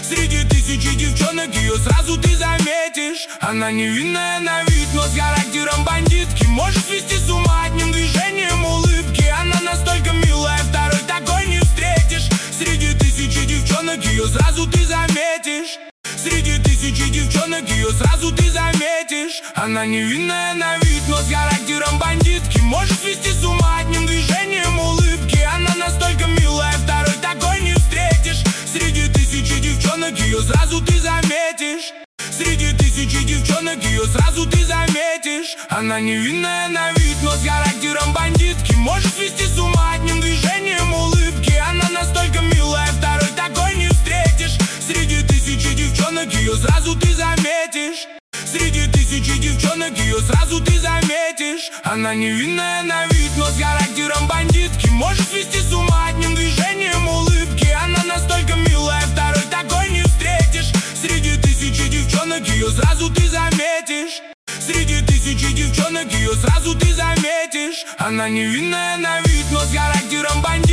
Среди тысячи девчонок ее сразу ты заметишь. Она невинная на вид, но с характером бандитки. Может свести с ума одним движением улыбки. Она настолько милая, второй такой не встретишь. Среди тысячи девчонок ее сразу ты заметишь. Среди тысячи девчонок ее сразу ты заметишь. Она невинная на вид, но с характером бандитки. Может свести с ума одним движением улыбки. Она настолько милая, второй такой не встретишь. Среди тысячи девчонок ее сразу ты заметишь. Среди тысячи девчонок ее сразу ты заметишь. Она невинная на вид, но с характером бандитки. Может свести с ума одним движением улыбки. Она настолько милая, второй такой не встретишь. Среди тысячи девчонок ее сразу ты заметишь. Среди тысячи девчонок ее сразу ты заметишь. Она невинная на вид, но с характером бандитки. Может свести с ума одним движением улыбки. Она настолько милая, второй такой не встретишь. Среди тысячи девчонок ее сразу ты заметишь. Среди тысячи девчонок ее сразу ты заметишь. Она невинная на вид, но с характером бандитки.